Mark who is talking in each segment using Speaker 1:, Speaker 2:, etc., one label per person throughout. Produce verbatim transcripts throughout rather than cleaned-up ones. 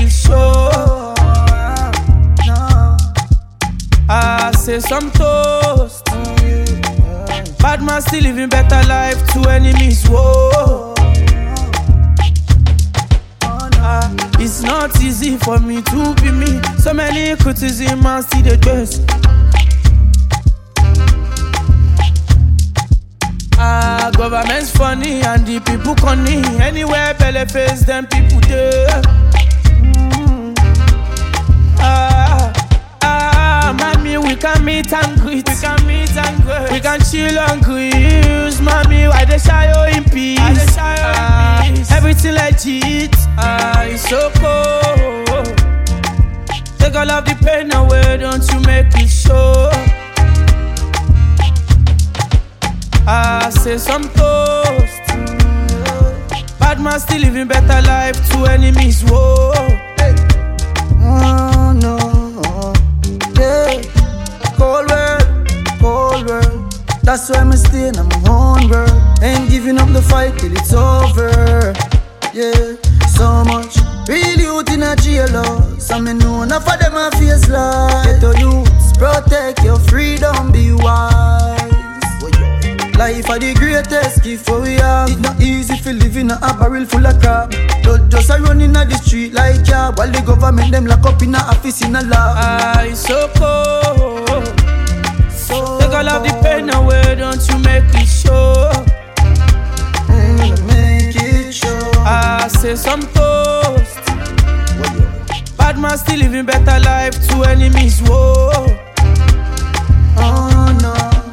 Speaker 1: it show. I say some toast. Bad man still living better life to enemies. Whoa. Uh, it's not easy for me to be me. So many criticism and see the dress. Ah, government's funny and the people conny. Anywhere Pele face them people there. Mm. Ah, ah, mommy, we can meet and greet. We can meet and greet. We can chill and grease. Mommy, why they shy you in peace? Why they shy you ah, in peace? Everything legit. Ah, it's so cold. Take all of the pain away, don't you make it show. I say some toast. Bad man still living better life to enemies. Whoa.
Speaker 2: Oh no, yeah. Cold world, cold world. That's why I'm staying in my own world. Ain't giving up the fight till it's over. Yeah, so much real youth in a jail. Some me know enough of them a face like. Get to youths, protect your freedom, be wise. Life are the greatest gift for we have. It's not easy for living a barrel full of crap. Don't just a run in the street like ya. While the government them lock up in a office in a lab.
Speaker 1: Ah, it's so cold.
Speaker 2: So
Speaker 1: take all of the pain away, don't you make it show.
Speaker 2: Mm, make it show.
Speaker 1: I say some toast. Bad man still living better life to enemies. Whoa.
Speaker 2: Oh no.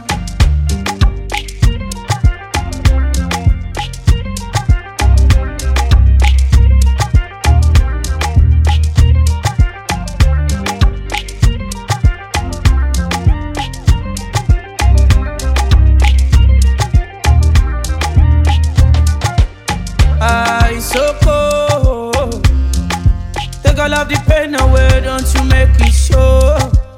Speaker 2: So cold. Take all of the pain away, don't you make it show.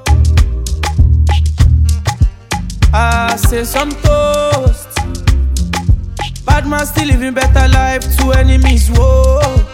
Speaker 2: I say some toast. Bad man still living better life to enemies. Whoa.